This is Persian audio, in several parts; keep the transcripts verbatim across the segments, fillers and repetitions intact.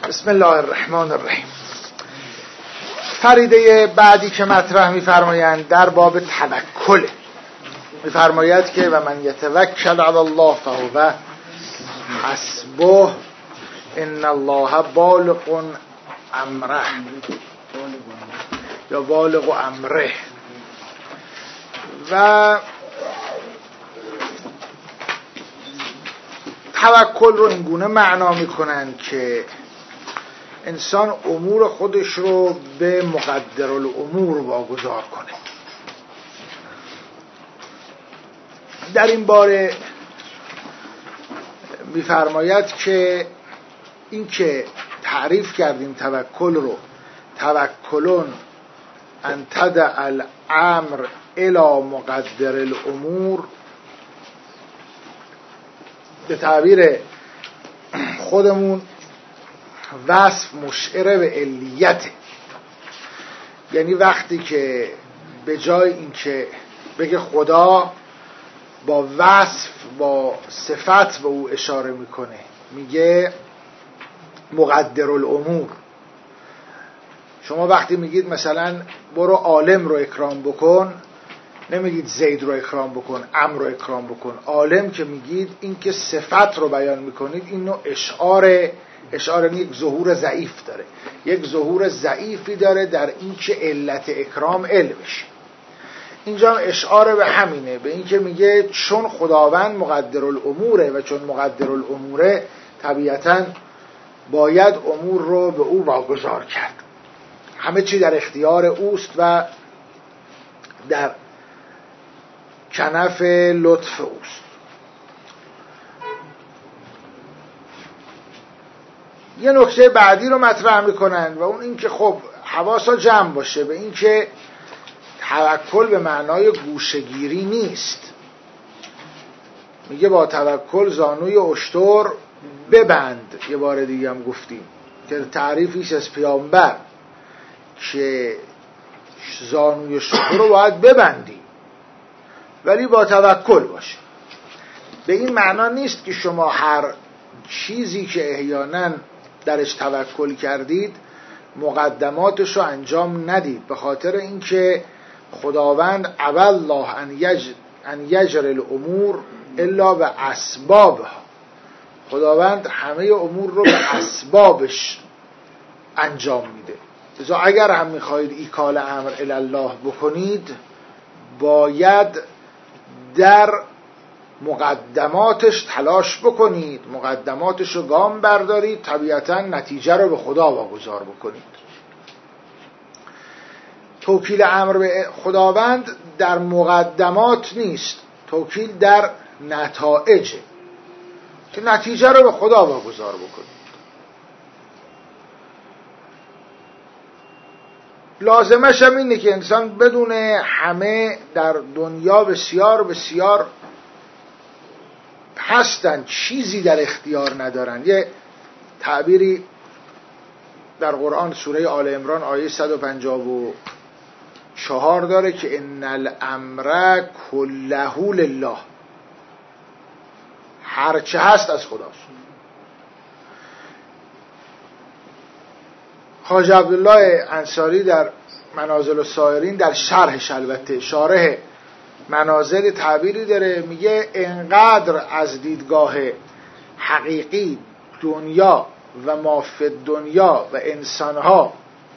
بسم الله الرحمن الرحیم. فریده بعدی که مطرح می‌فرمایند در باب توکل می‌فرماید که و من یتوکل علی الله فهو حسبه ان الله بالغ امره یا بالغ امره. و توکل رو اینگونه معنا میکنن که انسان امور خودش رو به مقدر الامور واگذار کنه. در این باره میفرماید که این که تعریف کردیم توکل رو توکلون ان تدع الامر الی مقدر الامور، به تعبیر خودمون وصف مشعر به علیته، یعنی وقتی که به جای اینکه بگه خدا با وصف با صفت به او اشاره میکنه میگه مقدر الامور. شما وقتی میگید مثلا برو عالم رو اکرام بکن نمیگید زید رو اکرام بکن، عمرو رو اکرام بکن. عالم که میگید این که صفت رو بیان میکنید این نوع اشعار اشعار یک ظهور ضعیف داره، یک ظهور ضعیفی داره در این که علت اکرام علمش. اینجا اشعار به همینه، به این که میگه چون خداوند مقدر الاموره و چون مقدر الاموره طبیعتاً باید امور رو به او واگذار کرد. همه چی در اختیار اوست و در کنف لطف اوست. یه نکته بعدی رو مطرح میکنن و اون این که خب حواسا جمع باشه به این که توکل به معنای گوشه‌گیری نیست. میگه با توکل زانوی اشتر ببند. یه بار دیگه هم گفتیم که تعریفیش از پیامبر که زانوی اشتر رو باید ببندی ولی با توکل باشه. به این معنا نیست که شما هر چیزی که احیانا درش توکل کردید مقدماتش رو انجام ندید، به خاطر اینکه خداوند اول الله ان یج ان یجر الامور الا به اسبابها. خداوند همه امور رو به اسبابش انجام میده. لذا اگر هم میخواهید ایکال امر الی الله بکنید باید در مقدماتش تلاش بکنید، مقدماتش رو گام بردارید، طبیعتا نتیجه رو به خدا واگذار بکنید. توکیل امر به خداوند در مقدمات نیست، توکیل در نتایجه که نتیجه رو به خدا واگذار بکنید. لازمش هم اینه که انسان بدونه همه در دنیا بسیار بسیار هستن چیزی در اختیار ندارن. یه تعبیری در قرآن سوره آل عمران آیه صد و پنجاه و چهار داره که ان الامر کله لله، هرچه هست از خداست. خواجه عبدالله انصاری در منازل السائرین در شرحش البته شارح منازل تعبیری داره، میگه انقدر از دیدگاه حقیقی دنیا و ما فی دنیا و انسانها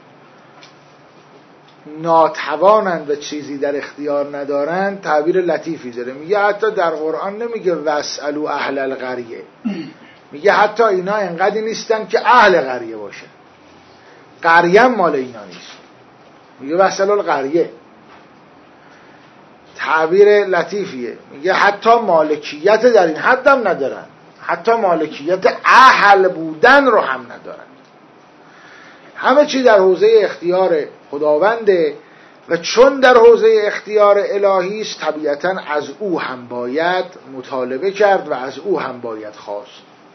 ناتوانند و چیزی در اختیار ندارند، تعبیر لطیفی داره، میگه حتی در قرآن نمیگه واسألوا اهل القریه، میگه حتی اینا انقدری نیستن که اهل قریه باشه، قریه مال اینا نیست، میگه واسألوا القریه. تعبیر لطیفیه، میگه حتی مالکیت در این حد هم ندارن، حتی مالکیت اهل بودن رو هم ندارن. همه چی در حوزه اختیار خداونده و چون در حوزه اختیار الهی است طبیعتاً از او هم باید مطالبه کرد و از او هم باید خواست.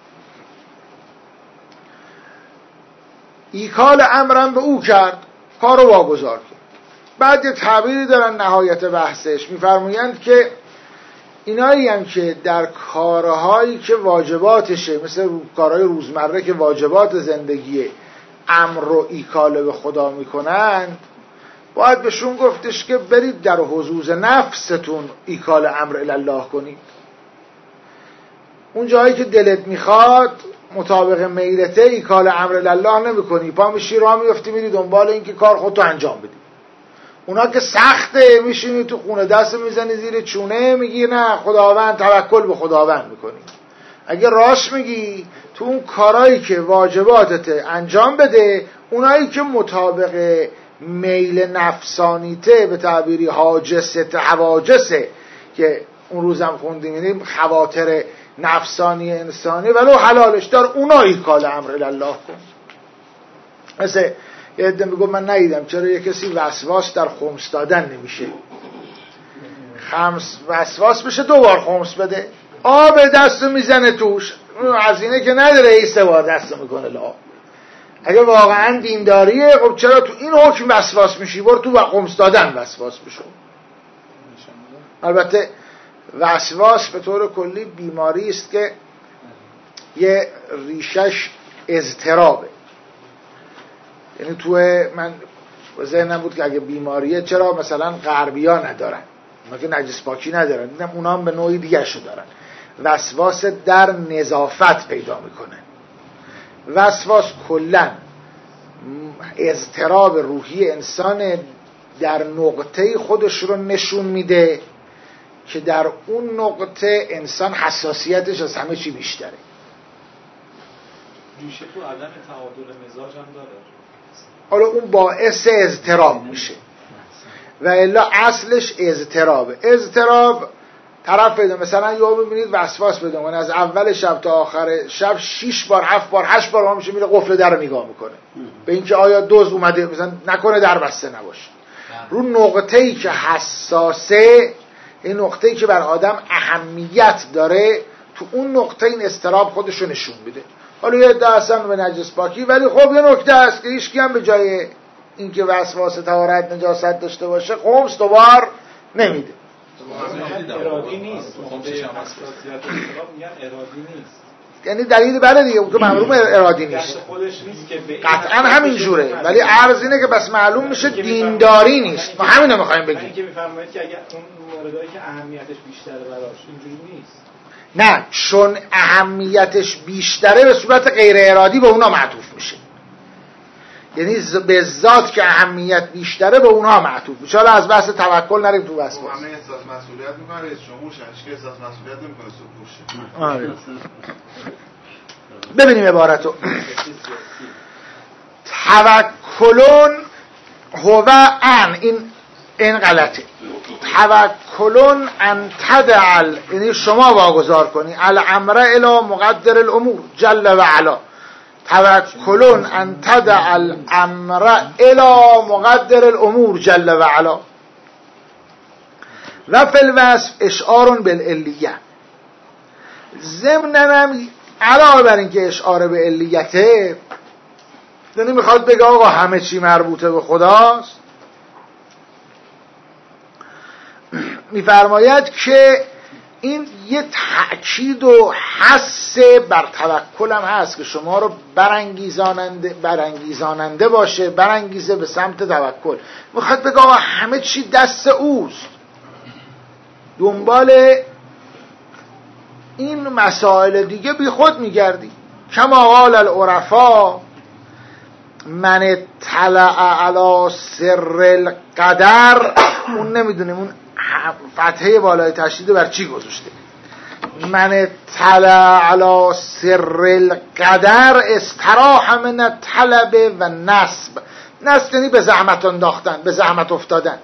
ایکال امرم به او کرد، کار رو واگذار کرد. بعد یه تعبیری دارن نهایت بحثش، میفرمایند که اینایی هم که در کارهایی که واجباتشه، مثل کارهای روزمره که واجبات زندگی امر رو ایکاله به خدا میکنن، باید بهشون گفتش که برید در حظوظ نفستون ایکال امر الله کنید. اون جایی که دلت میخواد مطابق میلته ایکال امر الله نمیکنی، پا میشی راه میفتی میری دنبال این که کار خودتو انجام بدی. اونا که سخته، میشینی تو خونه دست میزنی زیر چونه میگی نه خداوند، توکل به خداوند میکنی. اگه راست میگی تو اون کارهایی که واجباتته انجام بده، اونایی که مطابق میل نفسانیته به تعبیری حاجسته حواجسه که اون روزم خوندیم، یعنی خواطر نفسانی انسانی ولو حلالش دار، اونایی کال امر الله کن. مثل یه عده میگم من ندیدم چرا یه کسی وسواس در خمس دادن نمیشه. خمس وسواس بشه دو بار خمس بده، آب دستو میزنه توش، هزینه که نداره، ای سه بار دستو میکنه لعاب. اگه واقعا دینداریه خب چرا تو این حکم وسواس میشی؟ برو تو خمس دادن وسواس بشو. البته وسواس به طور کلی بیماری است که یه ریشش اضطرابه. یعنی تو من ذهنم بود که اگه بیماریه چرا مثلا غربی‌ها ندارن، اونا که نجس پاکی ندارن، دیدم اونا هم به نوعی دیگه شو دارن. وسواس در نظافت پیدا میکنه. وسواس کلا اضطراب روحی انسان در نقطه خودش رو نشون میده که در اون نقطه انسان حساسیتش از همه چی بیشتره. ریشه تو عدم تعادل مزاج هم داره. حالا اون باعث اضطراب میشه و الا اصلش اضطرابه. اضطراب طرف پیدا، مثلا یا ببینید وسواس پیدا کنه از اول شب تا آخر شب شش بار هفت بار هشت بار ما میشه میره قفل در رو نگاه میکنه به اینکه آیا دزد اومده، مثلا نکنه در بسته نباشه. رو نقطه‌ای که حساسه، این نقطه‌ای که بر آدم اهمیت داره، تو اون نقطه این اضطراب خودش رو نشون میده. حالا یه عده اصلا به نجس پاکی، ولی خب یه نکته هست که هیچ کی هم به جای اینکه وسواس طهارت نجاست داشته باشه خمس دوبار نمیده. ارادی نیست. حساسیت اضطراب میگن ارادی نیست. یعنی دلیل بله دیگه، اون که معلوم ارادی نیست. خودش نیست که قطعا همین جوره، ولی عرض اینه که بس معلوم میشه دینداری نیست. ما همین رو میخوایم بگیم. اینکه میفرمایید که اگر اون موردایی که اهمیتش بیشتره براش اینجوری نیست. نه، چون اهمیتش بیشتره به صورت غیر ارادی به اونا معطوف میشه. یعنی به ذات که اهمیت بیشتره به اونها معطوف میشه. حالا از بحث توکل نریم تو وسواس. همه احساس مسئولیت میکنه، رئیس جمهور شش که احساس مسئولیت نمیکنه سکوت آره. ببینیم عبارتو. توکلون هو ان، این این غلطه. توکلون ان تدعل، یعنی شما واگذار کنی الامر الی مقدر الامور جل و علا. توکلون ان تدع الامر الی مقدر الامور جل و علا و فی الوصف اشعار بالعلیه. ضمناً علاوه بر اینکه اشعار به علیته، یعنی میخواد بگه آقا همه چی مربوطه به خداست، میفرماید که این یه تأکید و حث بر توکل هم هست که شما رو برانگیزاننده برانگیزاننده باشه، برانگیزه به سمت توکل. میخواد بگه آقا همه چی دست اوست، دنبال این مسائل دیگه بی خود میگردی. کما قال العرفا من اطلع علی سر القدر، اون نمیدونیم اون فتحه بالای تشدید بر چی گذاشته. من اطلع علی سر القدر استراح من الطلب و نصب. نصب یعنی به زحمت انداختن، به زحمت افتادن.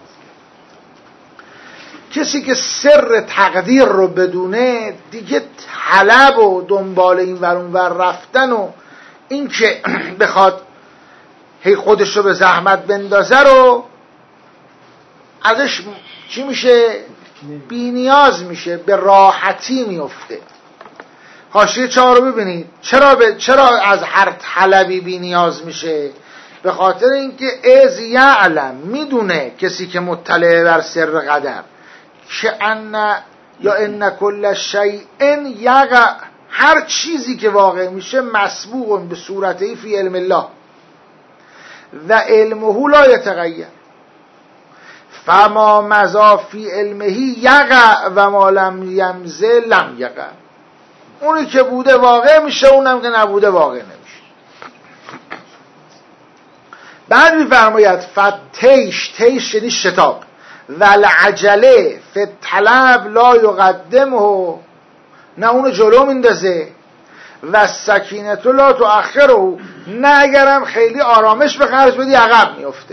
کسی که سر تقدیر رو بدونه دیگه طلب و دنبال این ور اون ور رفتن و این که بخواد هی خودش رو به زحمت بندازه رو ازش چی میشه؟ بی نیاز میشه، به راحتی میفته. حاشیه چهار رو ببینید. چرا ب... چرا از هر طلبی بی نیاز میشه؟ به خاطر اینکه از یعلم، میدونه کسی که مطلع بر سر قدر، که ان یا ان کل شیء یقع، هر چیزی که واقع میشه مسبوق به صورته فی علم الله و علمه لا یتغیر، فما مضى فی علمه یقع و ما لم یمضی لم یقع. اونی که بوده واقع میشه، اونم که نبوده واقع نمیشه. بعد میفرماید فتیش، تیش یعنی شتاب، و العجله فی الطلب لا یقدمه، نه اونو جلو میندازه، و سکینت لا تؤخره، نه اگرم خیلی آرامش به خرج بدی عقب میفته.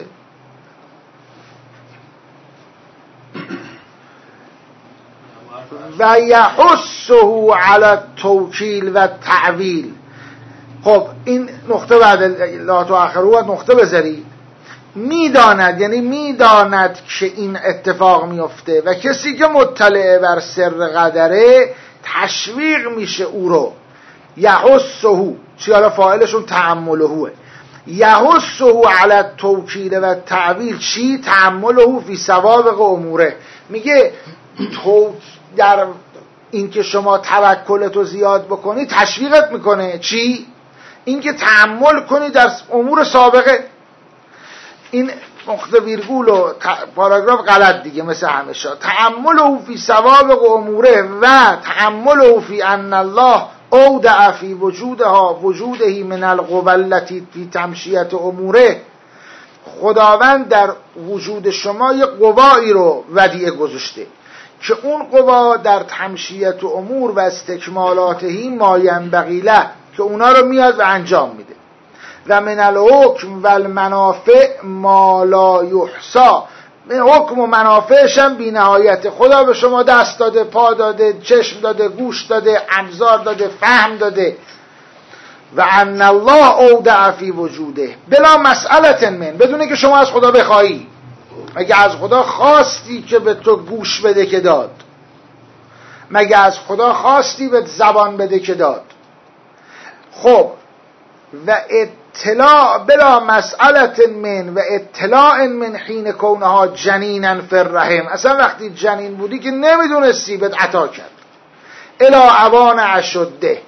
و یحثه علی التوکیل و تعویل. خب این نقطه بعد لا تؤخره و نقطه بذاری، میداند یعنی میداند که این اتفاق میفته و کسی که مطلع بر سر قدره تشویق میشه او رو. یحثه چی؟ حالا فاعلشون تأملهوه. یحثه علی التوکیل و تعویل چی؟ تأمله فی سوابق اموره. میگه تو در این که شما توکلتو زیاد بکنی تشویقت میکنه. چی؟ این که تأمل کنی در امور سابقه. این نقطه ویرگول و پاراگراف غلط دیگه مثل همیشه. تأمله فی سوابق اموره و تأمله فی ان الله اودع فی وجودها وجوده من القوى التي فی تمشیت اموره. خداوند در وجود شما یک قوایی رو ودیعه گذاشته که اون قوا در تمشیت امور و استکمالاتهی ما ینبغی له، که اونا رو میاد و انجام میده. و من الحکم و المنافع ما لا یحصی، حکم و منافعش هم بی نهایت. خدا به شما دست داده، پا داده، چشم داده، گوش داده، ابزار داده، فهم داده. و ان الله اودع فی وجوده بلا مسئله من، بدونه که شما از خدا بخوایی. مگه از خدا خواستی که به تو گوش بده که داد؟ مگه از خدا خواستی به زبان بده که داد؟ خب و اطلاع بلا مسئله من و اطلاع من حین کونها جنینا فی الرحم، اصلا وقتی جنین بودی که نمیدونستی بهت عطا کرد. الا اوان اشده.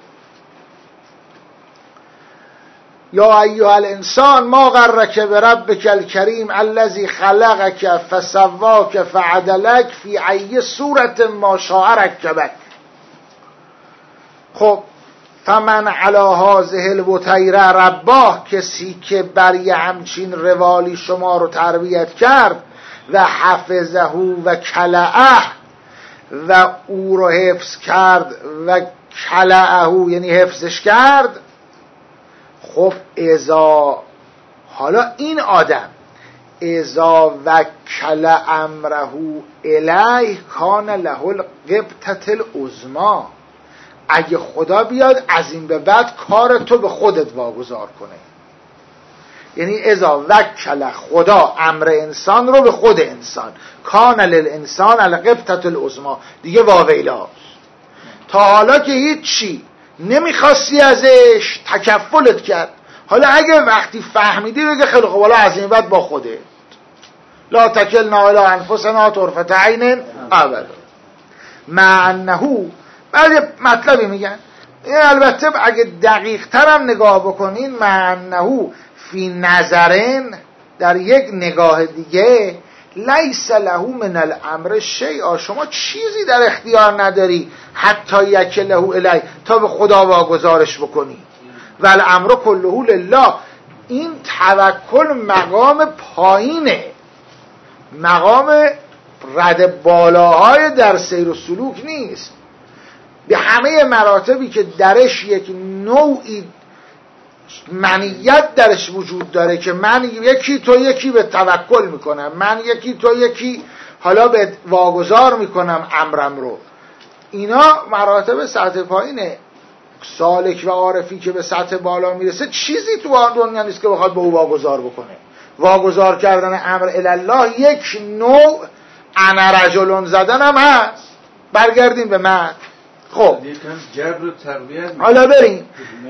یا ایها الانسان ما غرک بربک الکریم الذی خلقک فسواک فعدلک فی ای صورت ما شاء رکبک. خب فمن علی هذه الوتیره رباه، کسی که بر یه همچین روالی شما رو تربیت کرد، و حفظه و کلعه، و او رو حفظ کرد، و کلعه یعنی حفظش کرد. خب ازا، حالا این آدم ازا وکل امره الیه کان له الغبطة العظمی، اگه خدا بیاد از این به بعد کار تو به خودت واگذار کنه. یعنی ازا وکل خدا امر انسان رو به خود انسان، کان للانسان الغبطة العظمی، دیگه واویلاست. تا حالا که هیچی نمیخواستی ازش، تکفلت کرد. حالا اگه وقتی فهمیدی بگه خیلی خوب، حالا از این بعد با خودت. لا تکلنا الی انفسنا طرفة عین ابدا. مع انه، بعد مطلبی میگن این البته اگه دقیق ترم نگاه بکنین، مع انه فی نظرن، در یک نگاه دیگه، لیس له من الامر شیء، شما چیزی در اختیار نداری حتی یکله الی، تا به خدا واگذارش بکنی. و الامر کله لله، این توکل مقام پایینه، مقام رد بالاهای در سیر و سلوک نیست. به همه مراتبی که درش یک نوعی منیت درش وجود داره که من یکی تو یکی به توکل میکنم، من یکی تو یکی حالا به واگذار میکنم امرم رو، اینا مراتب سطح پایینه. سالک و عارفی که به سطح بالا میرسه چیزی تو آن دنیا نیست که بخواد به او واگذار بکنه. واگذار کردن امر الله یک نوع انا رجلون زدن هم هست. برگردیم به من. خب حالا بریم.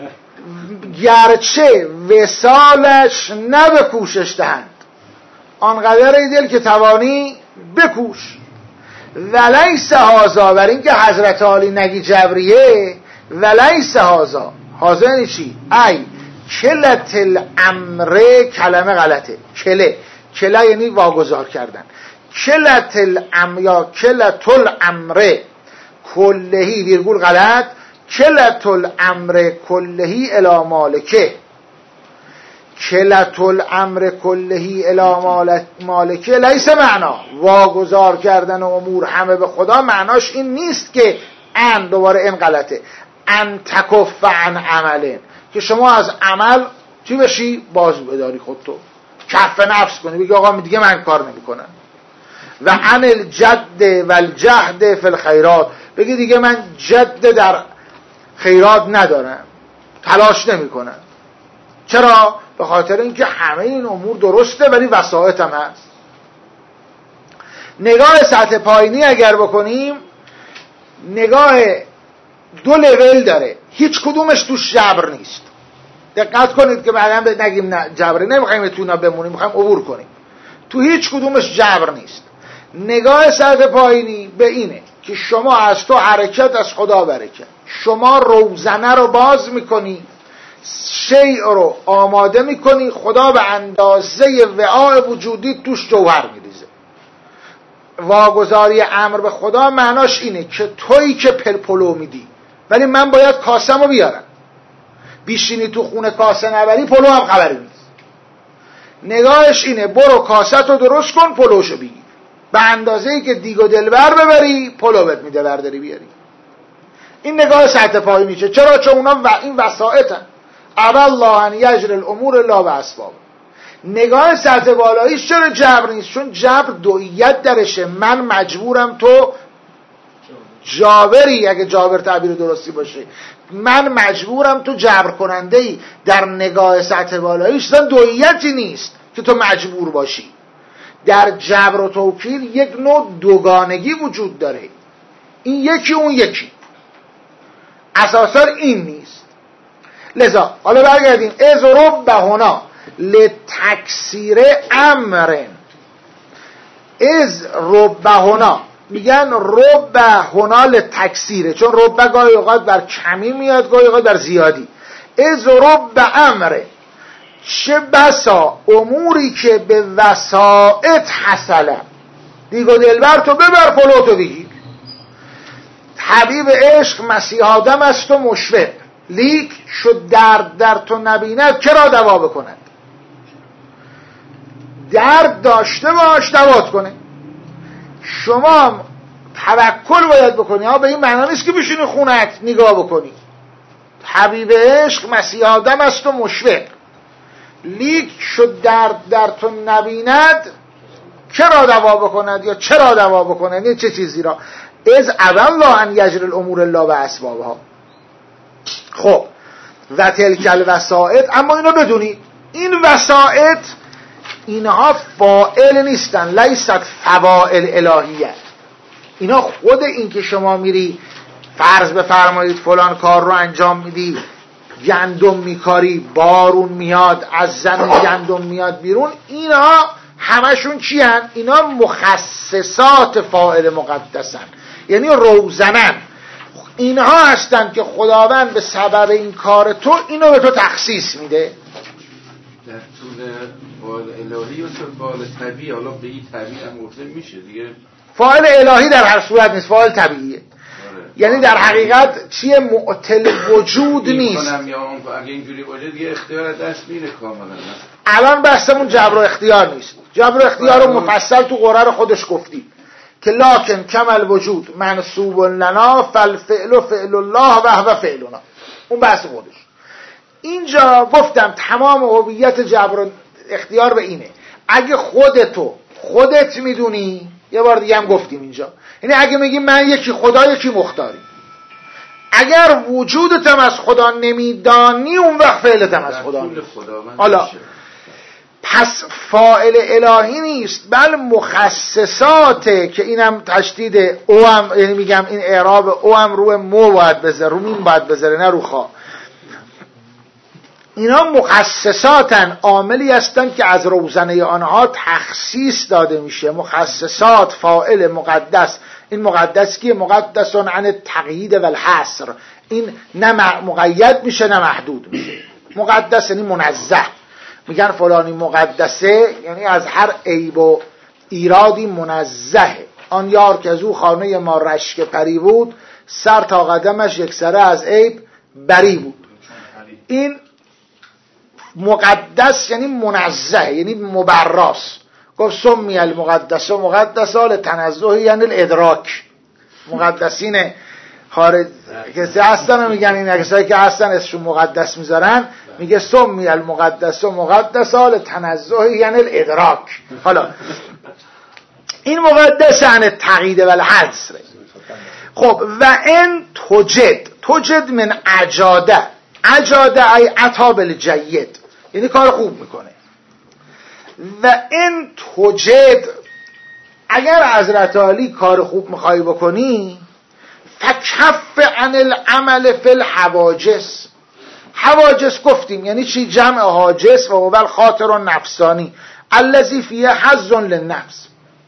گرچه وصالش نه به کوشش دهند، آنقدر ای دل که توانی بکوش. ولیس هازا، بر این که حضرت عالی نگی جبریه، ولیس هازا، هازا یعنی چی؟ ای کلت الامر، کلمه غلطه، کله، کله یعنی واگذار کردن، کلت الامر یا کلت الامر کلهی ویرگول غلط، کلت الامر کلهی الی مالکه، کلت الامر کلهی الی مالکه لیس معنا، واگذار کردن امور همه به خدا معناش این نیست که ان، دوباره این غلطه، ان تکف عن عمله، که شما از عمل چی بشی؟ باز بداری خودتو، کف نفس کنی، بگی آقا دیگه من کار نمی کنم. و عن الجد و الجهد فی الخیرات، بگی دیگه من جد در خیرات ندارم، تلاش نمی کنم. چرا؟ به خاطر اینکه همه این امور درسته ولی وسایط هم هست. نگاه سطح پایینی اگر بکنیم، نگاه دو لول داره، هیچ کدومش توش جبر نیست. دقت کنید که بعدا نگیم نه جبره، نمیخوایم تو اینا بمونیم، میخوایم عبور کنیم. تو هیچ کدومش جبر نیست. نگاه سطح پایینی به اینه که شما از تو حرکت، از خدا برکت. شما روزنه رو باز میکنی، شیء رو آماده میکنی، خدا به اندازه وعاء وجودی توش جوهر میریزه. واگذاری امر به خدا معناش اینه که تویی که پلپلو میدی، ولی من باید کاسمو بیارم. بیشینی تو خونه کاسه نبری، پلو هم خبری نیست. نگاهش اینه برو کاست رو درست کن، پلوشو بگیر. به اندازه ای که دیگ و دلبر ببری، پلو بهت میده برداری بیاری. این نگاه سطح پایینی چه؟ چرا؟ چون اونا و این وسائطن. ابا الله ان یجری الامور الا باسباب. نگاه سطح بالاییش چرا جبر نیست؟ چون جبر دوئیت درشه. من مجبورم، تو جابری، اگه جابر تعبیر درستی باشه، من مجبورم، تو جبر کننده ای. در نگاه سطح بالاییش دوئیتی نیست که تو مجبور باشی. در جبر و توکیل یک نوع دوگانگی وجود داره، این یکی اون یکی، اساسا این نیست. لذا حالا برگردیم، از رب هنا لتکثیر امرن، از رب هنا میگن رب هنا لتکثیره، چون رب گاهی اوقات بر کمی میاد، گاهی اوقات بر زیادی. از رب امره، چه بسا اموری که به وسائط حصله، دیگ و دلبر تو ببر، پلو تو بگیر. حبیب عشق مسیح آدم است و مشفق، لیک شد درد در تو نبیند کرا دوا بکند. درد داشته باش دوات کنه. شما توکل باید بکنی، ها به این معنی نیست که بشینی خونت نگاه بکنی. حبیب عشق مسیح آدم است و مشفق، لیک شد درد در تو نبیند چرا دوا بکند، یا چرا دوا بکند، یه چه چیزی را. از ابا الله ان یجری الامور الا باسبابها. خب و تلک الوسائط، اما اینو بدونید این وسائط اینها فاعل نیستن، لیست فواعل الهیه. اینا خود این که شما میری فرض بفرمایید فلان کار رو انجام میدی، گندم میکاری، بارون میاد، از زمین گندم میاد بیرون، اینا همشون چی هن؟ اینا مخصصات فاعل مقدسن، یعنی روزنن. اینها هستن که خداوند به سبب این کار تو اینو به تو تخصیص میده. در طول فاعل الهی و فاعل طبیعی، حالا به این طبیعی هم گفته میشه دیگه. فاعل الهی در هر صورت نیست، فاعل طبیعیه. یعنی در حقیقت چیه؟ معطل وجود نیست. کنم یا اگه اینجوری باشه دیگه اختیار دست میره کاملا. الان بحثمون جبر و اختیار نیست. جبر و اختیار رو مفصل تو قرآن خودش گفتی که لکن کمل وجود منصوب لنا فالفعل فعل الله و هو فعلنا. اون بحث خودش. اینجا گفتم تمام هویت جبر و اختیار به اینه. اگه خودتو خودت میدونی، یه بار دیگه هم گفتیم اینجا، یعنی اگه میگی من یکی خدا یکی مختاری، اگر وجودت هم از خدا نمیدانی اون وقت فعلت هم از خدا نیست. حالا پس فاعل الهی نیست، بل مخصصاته که اینم تشدید او هم، یعنی میگم این اعراب او هم روی مو باید بذاره، رو میم باید بذاره، نه رو خا. اینا مخصصاتن، عاملی هستن که از روزنه آنها تخصیص داده میشه. مخصصات فاعل مقدس. این مقدس که مقدسون عن تقیید و الحصر، این نه مقید میشه نه محدود میشه. مقدس یعنی منزه. میگن فلانی مقدسه یعنی از هر عیب و ایرادی منزهه. آن یار که از او خانه ما رشک پری بود، سر تا قدمش یک سره از عیب بری بود. این مقدس یعنی منزه، یعنی مبراس. گفت سمی المقدس و مقدسا لتنزه یعنی الادراک. مقدسین خارج کسی هستن میگن این کسایی که هستن اسمشون مقدس میذارن، میگه سمی المقدس و مقدسا لتنزه یعنی الادراک. حالا این مقدس یعنی تقیید و الحصر. خب و ان توجد، توجد من عجاده، عجاده ای عطا بالجید، یعنی کار خوب میکنه. و این توجد، اگر حضرت عالی کار خوب میخوای بکنی، فکف عن العمل فی الحواجس. حواجس گفتیم یعنی چی؟ جمع حاجس و هو الخاطر النفسانی الذی فیه حظ للنفس.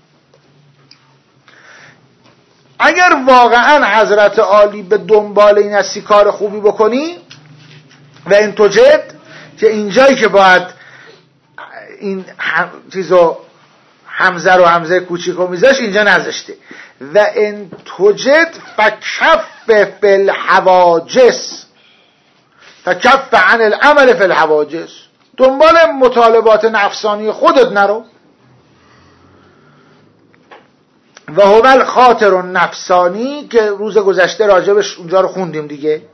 اگر واقعا حضرت عالی به دنبال این هستی کار خوبی بکنی، و این توجد که اینجایی که باید این هم چیزو همزه رو همزه کوچیکو میذاش اینجا نذاشته. و این توجد فکف فی الحواجس، فکف عن العمل فی الحواجس. دنبال مطالبات نفسانی خودت نرو. و هو الخاطر النفسانی که روز گذشته راجبش اونجا رو خوندیم دیگه.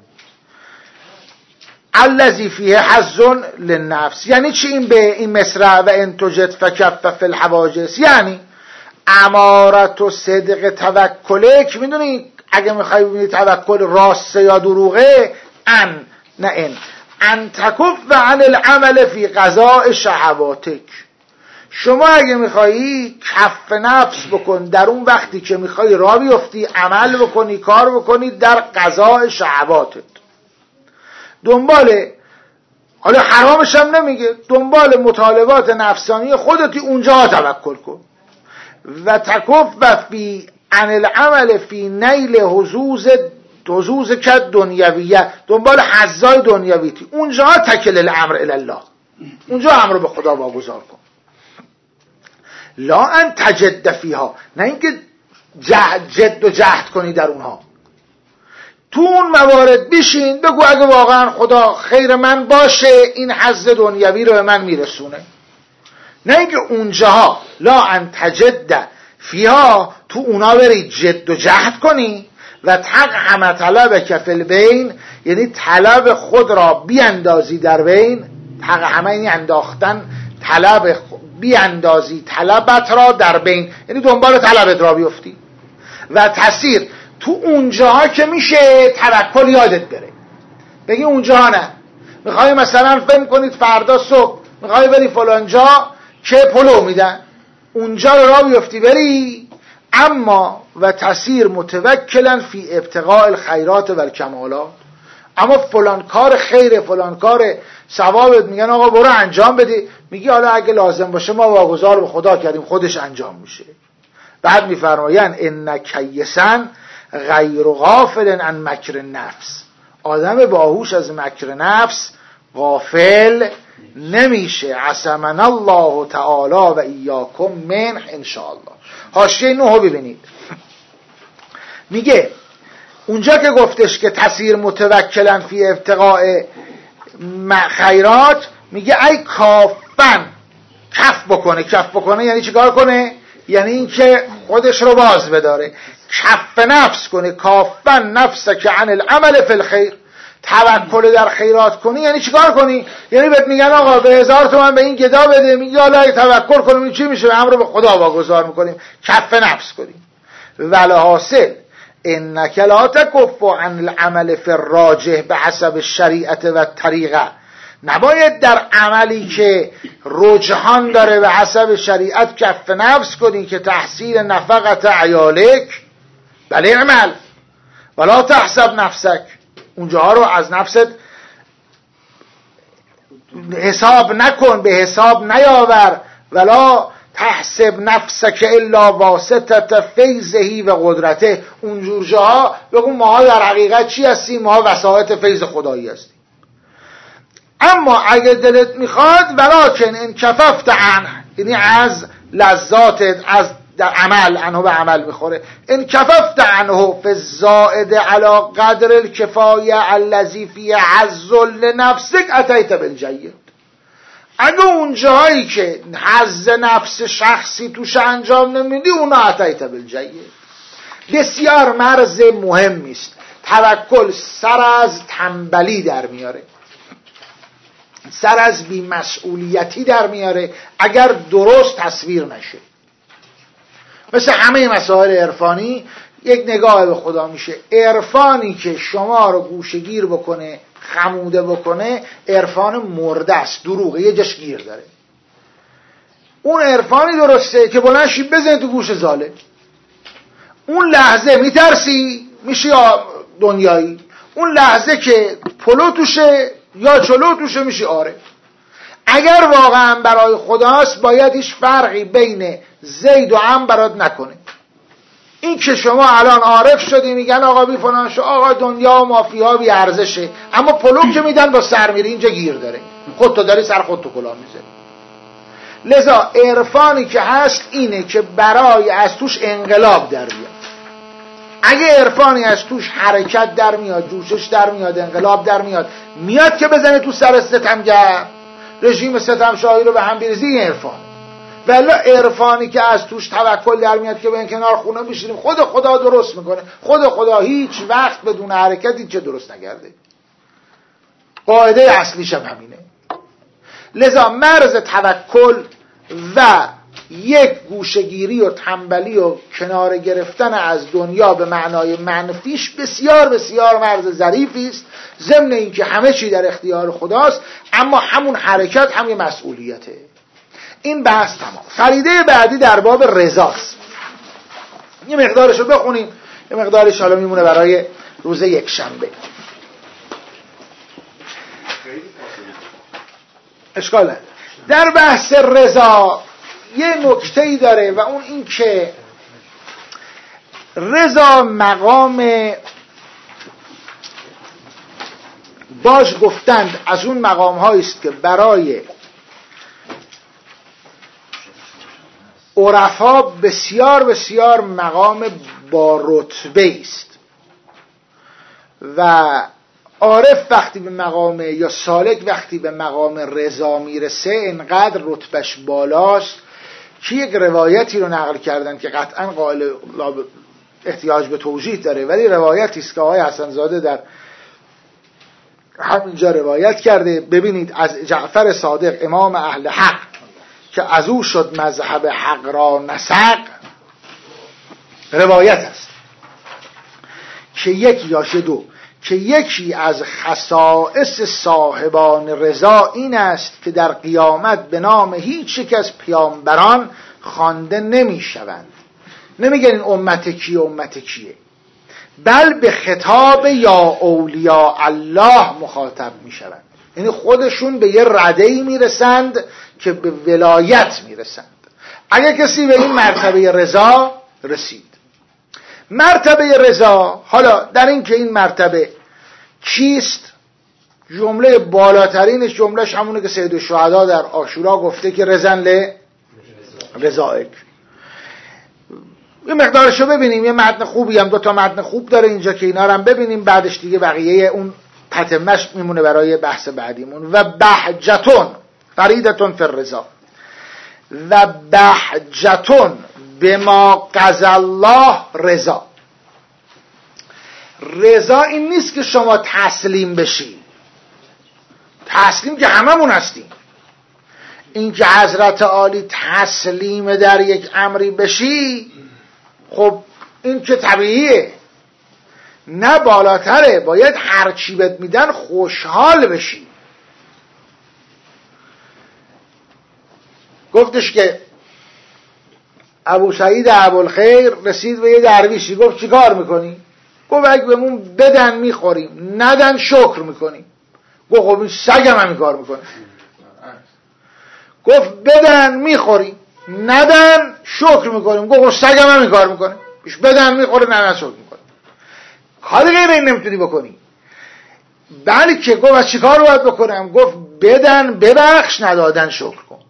الذی فیه حظ للنفس. یعنی چی این به این مصرع و ان توجد فکف فی الحواجس؟ یعنی امارت و صدق توکله، که میدونی اگه میخوای ببینی توکل راسته یا دروغه، ان نه ان ان تکف عن العمل فی قضاء شهواتک. شما اگه میخوایی کف نفس بکن در اون وقتی که میخوایی راه بیفتی، عمل بکنی، کار بکنی در قضاء شهواتت. دنبال، حالا حرامش هم نمیگه، دنبال مطالبات نفسانی خودتی اونجا توکل کن. و تکف فی عن العمل فی نیل حظوظ حظوظ کد دنیویه، دنبال حظای دنیویتی، اونجا تکل الامر الی الله، اونجا امر رو به خدا واگذار کن. لا ان تجد فیها، نه اینکه جد و جهد کنی در اونها. تو اون موارد بشین بگو اگه واقعا خدا خیر من باشه این حظ دنیوی رو به من میرسونه. نه اینکه اونجاها لا ان تجد فیها، تو اونا بری جد و جهد کنی. و تقحم طلب کفل بین، یعنی طلب خود را بیاندازی در بین. تقحمه یعنی انداختن، طلب بیاندازی طلبت را در بین، یعنی دنبال طلبت را بیفتی. و تسیر، تو اونجاها که میشه توکل یادت بره، بگی اونجاها نه. میخوای مثلا فهم کنید فردا صبح میخوای بری فلان جا که پلو میدن، اونجا رو را بیفتی بری. اما و تسیر متوکلا فی ابتغاء الخیرات و الکمالات، اما فلان کار خیره، فلان کار ثوابت، میگن آقا برو انجام بدی، میگی حالا اگه لازم باشه ما واگذار به خدا کردیم خودش انجام میشه. بعد میفرمایند ان کیسن غیر غافل عن مکر نفس، آدم باهوش از مکر نفس غافل نمیشه. عصمنا الله تعالی و ایاکم منه ان شاء الله. حاشیه نهو ببینید، میگه اونجا که گفتش که تسیر متوکلن فی ابتغاء خیرات، میگه ای کافن، کف بکنه. کف بکنه یعنی چیکار کنه؟ یعنی این که خودش رو باز بداره، کف نفس کنه. کافن نفس که عن العمل فی الخیر، توکل در خیرات کنی یعنی چیکار کنی؟ یعنی بهت میگن آقا به هزار تومن به این گدا بده، میگی حالا توکل کنیم این چی میشه؟ امر به خدا واگذار میکنیم، کف نفس کنیم. ولی حاصل انک لا تکف عن العمل فی الراجح بحسب الشریعه و الطریقه، نباید در عملی که رجحان داره به حسب شریعت کف نفس کنی که تحصیل نفقت عیالک، بله عمل ولا تحسب نفسک، اونجاها رو از نفست حساب نکن، به حساب نیاور، ولا تحسب نفسک الا واسطه فیضهی و قدرته. اونجور جاها بگو ماها در حقیقت چی هستیم؟ ماها وسایط فیض خدایی هستیم. اما اگه دلت میخواد ولکن ان کففت عنه، یعنی از لذاتت، از در عمل، عنه به عمل میخوره، ان کففت عنه فی الزائد علی قدر الکفایه الذی فی حظ لنفسک اتیت بالجید. اگه اون جایی که حظ نفس شخصی توش انجام نمیدی اونا اتیت بالجید. بسیار مرز مهمی است. توکل سر از تنبلی در میاره، سر از بی‌مسئولیتی در میاره اگر درست تصویر نشه. مثل همه مسائل عرفانی یک نگاه به خدا میشه. عرفانی که شما رو گوشه‌گیر بکنه، خموده بکنه، عرفان مرده است، دروغه، یه جاش گیر داره. اون عرفانی درسته که بلند شی بزنی تو گوش ظالم، اون لحظه میترسی میشی دنیایی، اون لحظه که پلو توشه یا چلو توشه میشی عارف. اگر واقعا برای خداست باید هیچ فرقی بین زید و عم برات نکنه. این که شما الان عارف شدی میگن آقا بی فلان شو، آقا دنیا و مافیا بی ارزشه، اما پلو که میدن با سر میری اینجا گیر داره، خودتو داری سر خودتو کلاه میزنی. لذا عرفانی که هست اینه که برای از توش انقلاب در بیاد. اگه عرفانی از توش حرکت در میاد، جوشش در میاد، انقلاب در میاد، میاد که بزنه تو سر ستمگر، رژیم ستمشاهی رو به هم بریزی، این عرفان. ولی عرفانی که از توش توکل در میاد که به این کنار خونه بشینیم خود خدا درست میکنه، خود خدا هیچ وقت بدون حرکتی چه درست نگرده. قاعده اصلیش هم همینه. لذا مرز توکل و یک گوشه‌گیری و تنبلی و کنار گرفتن از دنیا به معنای منفیش بسیار بسیار مرز ظریفی است، ضمن اینکه همه چی در اختیار خداست، اما همون حرکت هم یه مسئولیته. این بحث تمام. فریده بعدی در باب رضاست. یه مقدارش رو بخونیم، یه مقدارش حالا میمونه برای روز یک شنبه. اشکال نداره. در بحث رضا یه نکته‌ای داره و اون این که رضا مقام باش گفتند از اون مقام هایی است که برای عرفا بسیار بسیار مقام با رتبه است و عارف وقتی به مقام یا سالک وقتی به مقام رضا میرسه اینقدر رتبهش بالاست که یک روایتی رو نقل کردن که قطعا قائل احتیاج به توضیح داره، ولی روایتی است که آقای حسن زاده در همینجا روایت کرده. ببینید از جعفر صادق امام اهل حق که از او شد مذهب حق را نسق، روایت است که یکی یا دو که یکی از خصائص صاحبان رضا این است که در قیامت به نام هیچ یک از پیامبران خوانده نمی شوند. نمیگن این امت کیه امت کیه، بل به خطاب یا اولیاء الله مخاطب می شوند. یعنی خودشون به یه رده‌ای میرسند که به ولایت میرسند. اگر کسی به این مرتبه رضا رسید، مرتبه رضا، حالا در این که این مرتبه چیست، جمله بالاترینش جملهش همونه که سید الشهدا در عاشورا گفته که رضن ل رضائک. یه مقدارشو ببینیم، یه متن خوبی هم، دو تا متن خوب داره اینجا که اینا رو هم ببینیم، بعدش دیگه بقیه اون تتمش میمونه برای بحث بعدیمون. و بهجتون فریدتون فی الرضا و بهجتون بما قضى الله رضا. رضا این نیست که شما تسلیم بشی، تسلیم که هممون هستیم. این که حضرت عالی تسلیم در یک امری بشی، خب این که طبیعیه، نه بالاتره، باید هر چی بهت میدن خوشحال بشی. گفتش که ابو سعید ابوالخیر رسید به یه درویشی، گفت چی کار میکنی؟ گفت اگه بهمون بدن میخوریم، ندن شکر میکنیم. گفت خب این سگم همین کار میکنه. گفت بدن میخوریم، ندن شکر میکنیم. گفت سگم هم این کار میکنه، بیش بدن میخوره ندن شکر میکنه. کاری غیر این نمیتونی بکنی. بلکه گفت از چی کار رو باید بکنم؟ گفت بدن ببخش، ندادن شکر کن.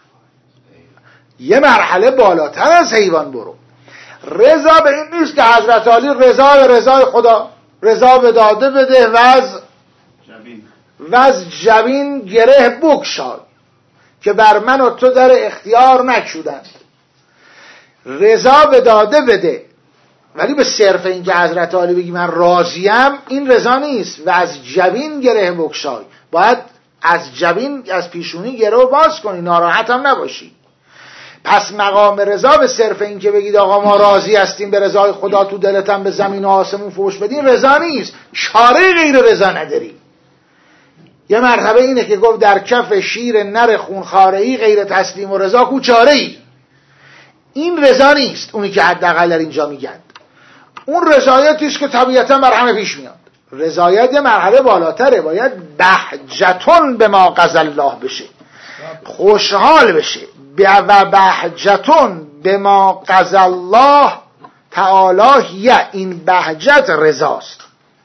یه مرحله بالاتر از حیوان برو. رضا به این نیست که حضرت علی رضا به رضای خدا، رضا به داده بده و از و از جبین گره بگشای که بر من و تو در اختیار نکشودند. رضا به داده بده، ولی به صرف این که حضرت علی بگی من راضیم این رضا نیست. و از جبین گره بگشای، باید از جبین، از پیشونی گره باز کنی، ناراحت هم نباشی. پس مقام رضا به صرف این که بگید آقا ما راضی هستیم به رضای خدا، تو دلت هم به زمین و آسمون فوش بدین، رضا نیست. چاره غیر رضا نداری. یه مرتبه اینه که گفت در کف شیر نر خونخواره‌ای غیر تسلیم و رضا کو چاره‌ای. این رضا نیست اونی که حداقل در اینجا میگن. اون رضایتی است که طبیعتا بر همه پیش میاد. رضایت یه مرحله بالاتره، باید بهجتون به ما قضى الله بشه، خوشحال بشه. و بهجتون به ما قضى الله تعالی، یه این بهجت رضاست.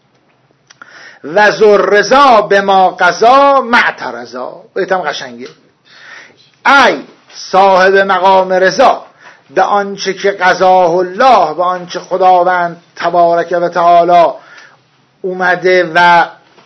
و ذو رضا به ما قضا معترضا. بیتم قشنگه. ای صاحب مقام رضا به آنچه که قضاه الله، به آنچه خداوند تبارک و تعالی اومده و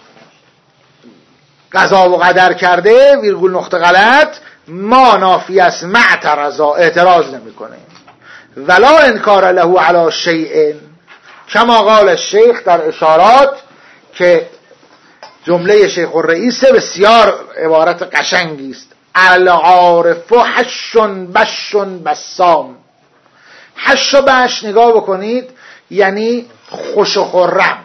قضا و قدر کرده، ویرگول نقطه غلط، ما نافی است معترضا، اعتراض نمیکنه. ولا انکار له علی شیء، کما قال الشیخ در اشارات، که جمله شیخ الرئیس بسیار عبارت قشنگی است. العارف حش بش بسام. حش و بش نگاه بکنید یعنی خوش و خرم.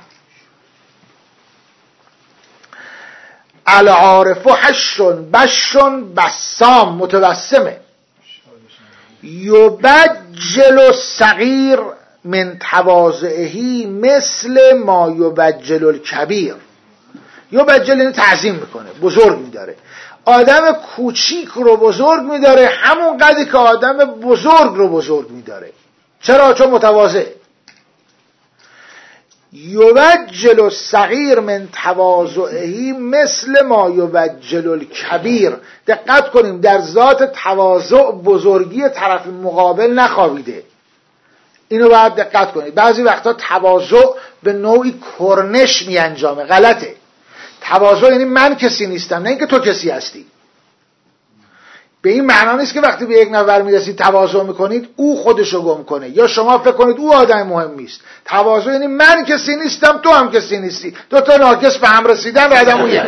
العارف حش بش بسام، متبسمه. یبجل الصغیر من تواضعه مثل ما یبجل الکبیر. یبجل یعنی تعظیم میکنه، بزرگ میداره. آدم کوچیک رو بزرگ میداره همون قدری که آدم بزرگ رو بزرگ میداره. چرا؟ چون متواضع. یبجل الصغیر من تواضعه مثل ما یبجل الکبیر. دقت کنیم در ذات تواضع بزرگی طرف مقابل نخوابیده. اینو باید دقت کنید. بعضی وقتا تواضع به نوعی کرنش می انجامه، غلطه. تواضع یعنی من کسی نیستم، نه اینکه تو کسی هستی. به این معنا نیست که وقتی به یک نفر میرسید تواضع میکنید او خودشو گم کنه، یا شما فکر کنید او آدم مهمی است. تواضع یعنی من کسی نیستم تو هم کسی نیستی، دو تا ناقص به هم رسیدن و آدم اویه.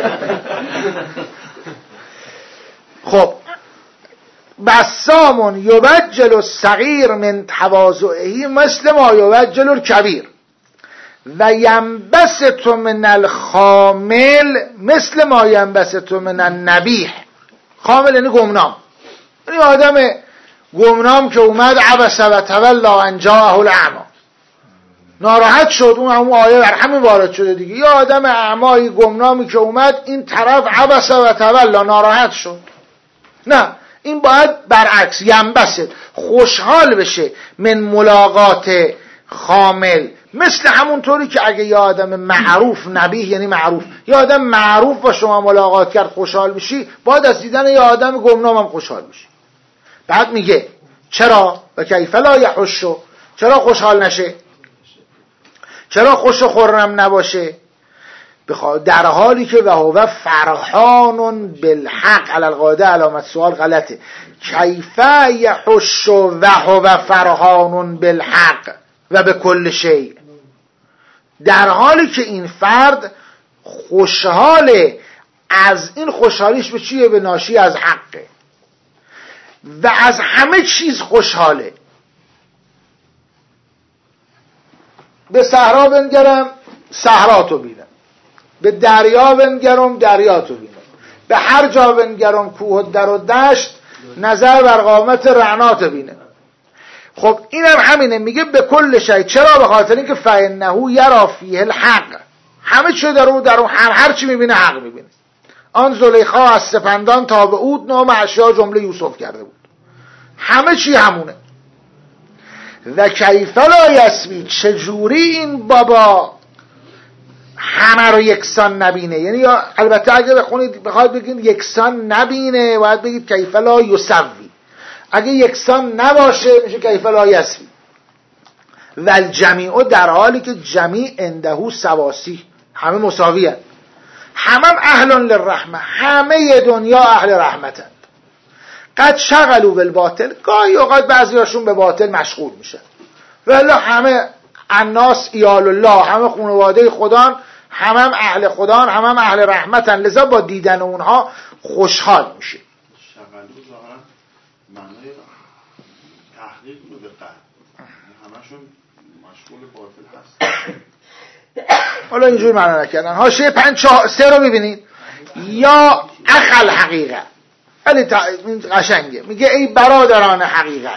خب بسامون یبجل الصغیر من تواضعه مثل ما یبجل الکبیر و ینبسط من الخامل مثل ما ینبسط من النبیح. خامل یعنی گمنام، یعنی آدم گمنام که اومد عبس و تولی ان جاءه الاعمی، ناراحت شد. اون همون آیه بر همین وارد شده دیگه. یا آدم اعمایی گمنامی که اومد این طرف عبس و تولی، ناراحت شد. نه، این باید برعکس، ینبسط، خوشحال بشه من ملاقات خامل. مثل همون طوری که اگه یه آدم معروف، نبیه یعنی معروف، یه آدم معروف با شما ملاقات کرد خوشحال بشی، باید از دیدن یه آدم گمنام هم خوشحال بشی. بعد میگه چرا؟ و کیف لا یحش، چرا خوشحال نشه؟ چرا خوش و خرم نباشه؟ در حالی که و هو فرحان بالحق. علی القاعده علامت سوال غلطه. کیف یحش و هو فرحان بالحق و به کل شیء. در حالی که این فرد خوشحاله، از این خوشحالیش به چیه؟ به ناشی از حقه و از همه چیز خوشحاله. به صحرا بنگرم صحراتو بینم، به دریا بنگرم دریاتو بینم، به هر جا بنگرم کوه و در و دشت نظر بر قامت رعناتو بینم. خب این هم همینه، میگه به کل شی. چرا؟ به خاطر اینکه فانه یرا فیه الحق. همه چی در اون در اون هر هر چی میبینه حق میبینه. آن زلیخا از سپندان تا به عود نام اشیا جمله یوسف کرده بود. همه چی همونه. و کیف لا یسوی، چجوری این بابا همه رو یکسان نبینه؟ یعنی یا البته اگه بخونید بخواید بگید یکسان نبینه باید بگید کیف لا یسوی، اگه یکسان نباشه میشه کیف لا یسوی. و الجمیع، در حالی که جمیع اندهو سواسی، همه مساوی هست، همه اهل للرحمه، همه دنیا اهل رحمتند. قد شغلوا بالباطل، گاهی اوقات بعضیاشون به باطل مشغول میشه، ولی همه الناس ایال الله، همه خانواده خدان، همه هم اهل خدان، همه هم اهل رحمتن، لذا با دیدن اونها خوشحال میشه. شغلو ظاهرا معنای تحقیق رو به قلب، همشون مشغول باطل هست. حالا اینجور معنا نکردن. حاشیه پنج چهار سه رو ببینید. یا اخل حقیقت، ولی قشنگه، میگه ای برادران حقیقت،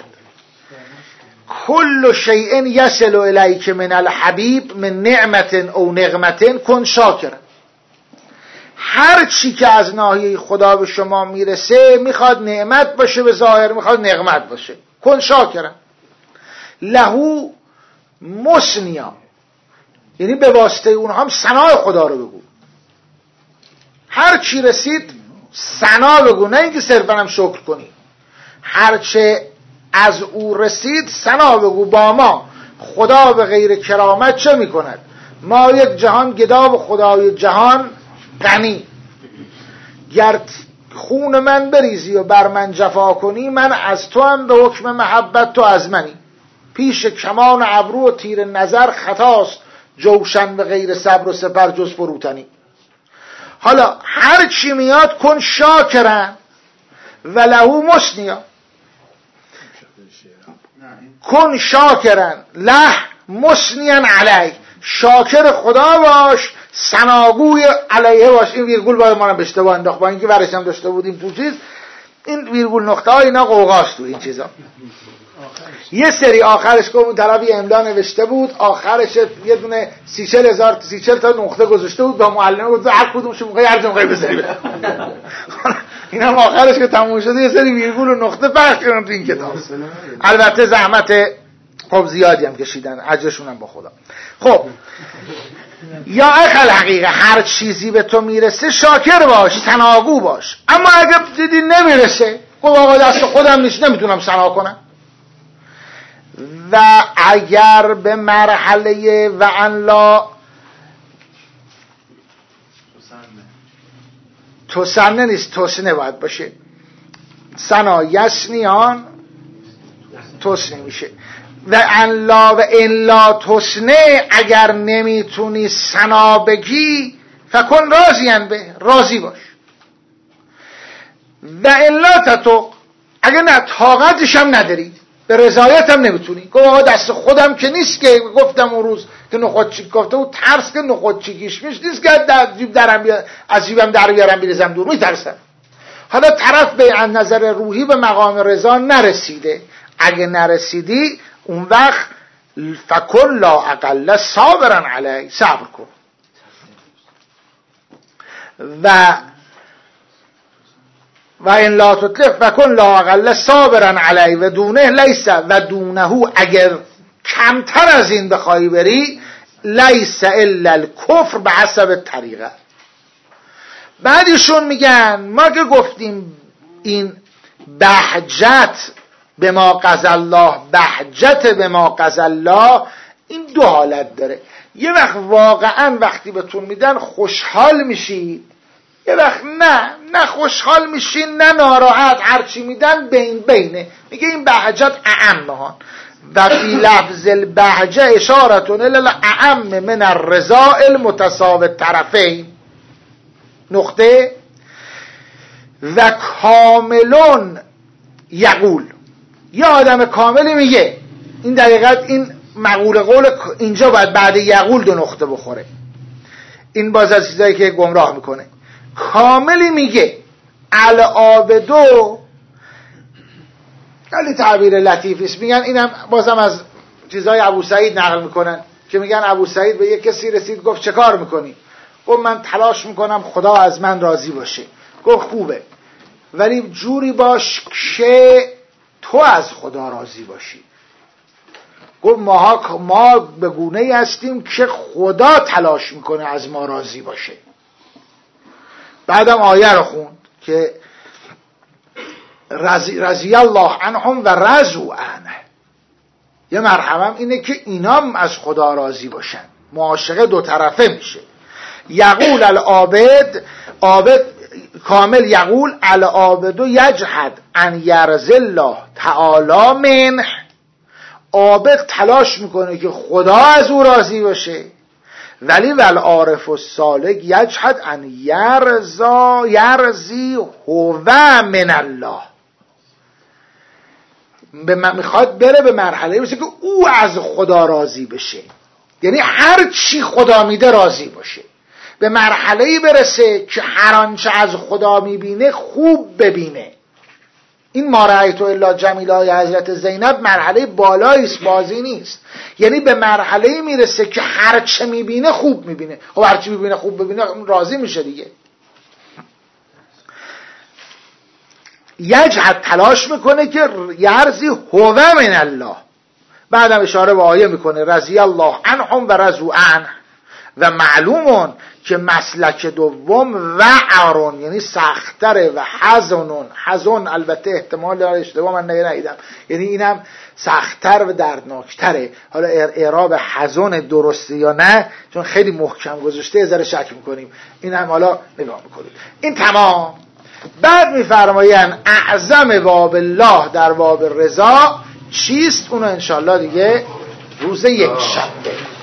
کل شیء یصل الیک من الحبیب من نعمت او نقمت کن شاکر. هر چی که از ناحیه خدا به شما میرسه، میخواد نعمت باشه به ظاهر، میخواد نقمت باشه، کن شاکر. لهو مسنیا، یعنی به واسطه اونها هم ثنای خدا رو بگو. هر چی رسید ثنا بگو، نه اینکه صرفا هم شکر کنی. هر چه از او رسید ثنا بگو. با ما خدا به غیر کرامت چه میکند؟ ما یک جهان گدا و خدای جهان غنی. گر خون من بریزی و بر من جفا کنی، من از تو هم به حکم محبت تو از منی. پیش کمان ابرو و تیر نظر خطاست، جوشن به غیر صبر و سپر جز فروتنی. حالا هر چی میاد کن شاکرن و لهو مسنیا، کن شاکرن له مسنیان علی، شاکر خدا باش، ثناگوی علیه باش. این ویرگول باید ما رو به اشتباه انداخت، با اینکه ورش هم داشته بودیم تو چیز، این ویرگول نقطه های اینا قوقاست تو این چیزا. یه سری آخرش که اون طرفی املا نوشته بود، آخرش یه دونه سی چل هزار سی چل تا نقطه گذاشته بود، با معلم بود هر کدومش موقعی هر جمعه بذاری. این هم آخرش که تموم شده یه سری ویرگول و نقطه پخش کردن تو این کتاب. البته زحمت خب زیادی هم کشیدن، اجرشون هم با خدا. خب یا اخل حقیقه، هر چیزی به تو میرسه شاکر باش، ثناگو باش. اما اگه دیدی نمیرسه، خب آقا دست خودم نیست، نمیتونم ثنا کنم. و اگر به مرحله و ان لا توسنه نیست، توسنه باید باشه. سنا یسنیان توسنه میشه. و ان لا و ان لا توسنه، اگر نمیتونی سنا بگی فکن راضیان به، راضی باش. و ان لا تتو، اگر نه طاقتش هم نداری، به رضایت هم نمیتونی، گفت آقا دست خودم که نیست که گفتم اون روز که نخودچیک گفته بود، ترس که نخودچیکیش میش نیست که در جیب درم بیا... از جیبم در بیارم بریزم دور، میترسم. حالا طرف به از نظر روحی به مقام رضا نرسیده، اگه نرسیدی اون وقت فکن لا اقل صابرا علی، صبر کن. و و این لا تطلق فکن لا اقل صابرا علی و دونه لیس، و دونه اگر کمتر از این بخوای بری، لیس الا الکفر به حسب طریقه. بعدشون میگن ما که گفتیم این بهجت به ما قضى الله، بهجت به ما قضى الله، این دو حالت داره. یه وقت واقعا وقتی بهتون میدن خوشحال میشید، یه وقت نه نه خوشحال میشین نه ناراحت، هرچی میدن بین بینه. میگه این بهجت اعمهان و فی لفظ البهجه اشارتون الی اعم من الرضا المتساوی الطرفین. نقطه. و کاملون یقول، یه آدم کاملی میگه، این دقیقت این مقوله قول اینجا باید بعد یقول دو نقطه بخوره، این باز از چیزایی که گمراه میکنه. کاملی میگه العابدو، خیلی تعبیر لطیفیست، میگن اینم بازم از چیزای ابو سعید نقل میکنن که میگن ابو سعید به یک کسی رسید گفت چه کار میکنی؟ گفت من تلاش میکنم خدا از من راضی باشه. گفت خوبه، ولی جوری باش که تو از خدا راضی باشی. گفت ما ما به گونه‌ای هستیم که خدا تلاش میکنه از ما راضی باشه. بعدم آیه رو خوند که رضی, رضی الله عنهم و رضوا عنه. یه مرحبا اینه که اینام از خدا راضی باشن. معاشقه دو طرفه میشه. یقول العابد، عابد کامل یقول العابد یجحد ان یرضی الله تعالی منه. عابد تلاش میکنه که خدا از او راضی باشه، ولی والعارف السالک یجحد ان یرضا یرضی هو من الله. میخواد بره به مرحله برسه که او از خدا راضی بشه، یعنی هر چی خدا میده راضی باشه. به مرحله برسه که هر آنچه از خدا میبینه خوب ببینه. این ما رأیت الا جمیلای حضرت زینب مرحله بالایی است، بازی نیست. یعنی به مرحله میرسه که هر چه میبینه خوب میبینه. خب هر چی میبینه خوب ببینه راضی میشه دیگه. یجحد تلاش میکنه که یرضی هو من الله. بعدم اشاره به آیه میکنه رضی الله عنهم و رضوا عنه. و معلومون که مسلک دوم وعرون یعنی سختره و حزنون. حزن البته احتمال داره اشتباه من ندیدم، یعنی اینم سختتر و دردناکتره. حالا اعراب حزن درسته یا نه چون خیلی محکم گذاشته ذره شک میکنیم، این هم حالا نگاه میکنیم. این تمام. بعد میفرمایند اعظم باب الله در باب رضا چیست؟ اونو انشالله دیگه روز یک شنبه